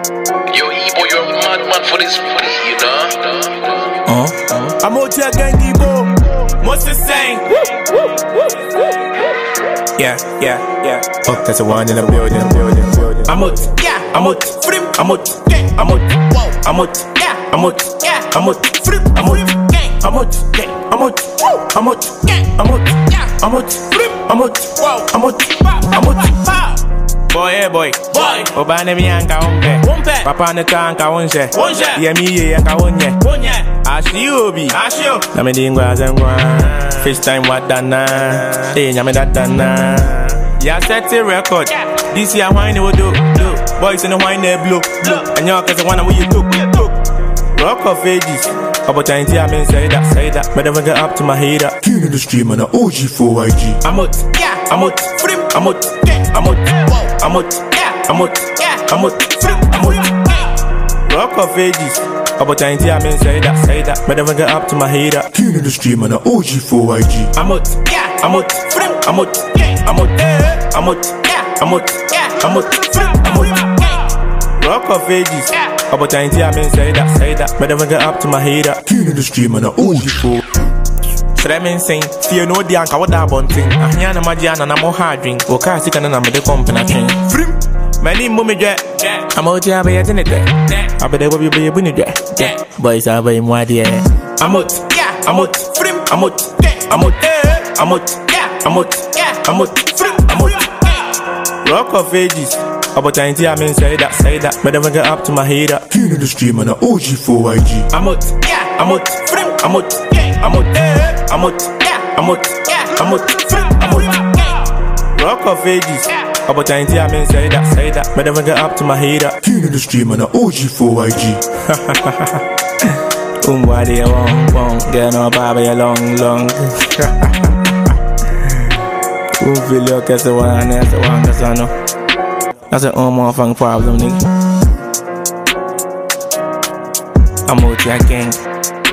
Yo, Ebo, you're a madman for this, you know? I'm out here gang Ebo. What's the saying? Yeah. Oh, that's the one in the building. I'm out, I'm out, free, I'm out, I'm out, I'm out, I'm out, I'm out, free, I'm out, I'm out, I'm out, I'm out, I'm out, I'm out, free, I'm out, I'm out. Boy. Obane mi anka umpe. Papa ne tanka unse. Ye mi ye anka unye. Ashi obi. Na me dingwa zengwa. FaceTime wadana. Nyame dadana. Ya set a record. This year wine we do. Boys in the wine they blow. And y'all cause the one where you took. Rock of ages. Opportunity I mean say that. But never get up to my header. King of the stream and a OG for YG. I'm out, I'm out, free, I'm out, I'm out, I'm out, I'm out, I'm out, free, I'm out. Rock of ages. Opportunity I mean say that. But never get up to my header. King of the stream and a OG for YG. I'm out, I'm out, free, I'm out, I'm out, I'm out, I'm out, I'm out, free, I'm out. Rock of ages. Opportunity I mean say that. But never get up to my header. King of the stream and a OG for. So that means saying, fear no the anka what that bunting. Ahiana Magiana na mo hard drink. Oka sika na me the company train. Frim. Many mummy jet. I'm out here by a dinner there. I bet they will be a bunny there. Boys are by moi dear. I'm out. I'm out. Frim. I'm out. I'm out. I'm out. I'm out. I'm out. Frim. I'm out. Rock of ages. Opportunity I mean say that. But never get up to my header. King of the stream and a OG for YG. I'm out. I'm out. Frim. I'm out. I'm out. I'm out, I'm out, I'm out, I'm out. Rock of ages. Opportunity I mean say that. But never get up to my header. King of the stream and a OG for YG. Wadi wong, get no baba long. Feel your case the one, that's the one that's I know. That's an motherfucking problem, nigga. I'm out here gang.